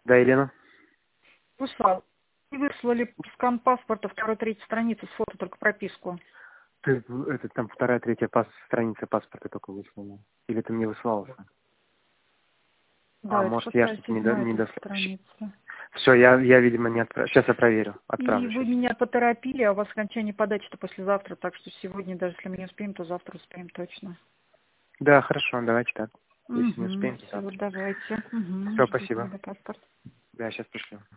Да, Елена? Выслал. И выслали скан паспорта, второй, третьей страницы с фото, только прописку. Ты, это там вторая, третья страница паспорта только выслала. Или ты мне высылался? А Да, это может, я шестая, что-то седьмая не тут дослал. страница. Все, я, видимо, не отправил. Сейчас я проверю. И Отправлю вы сейчас. меня поторопили, а у вас окончание подачи-то послезавтра, так что сегодня, даже если мы не успеем, то завтра успеем точно. Да, хорошо, давайте так. Если не Угу, успеем, то все, завтра. давайте. Угу, Все, жду спасибо. тогда паспорт. Да, сейчас пришлю.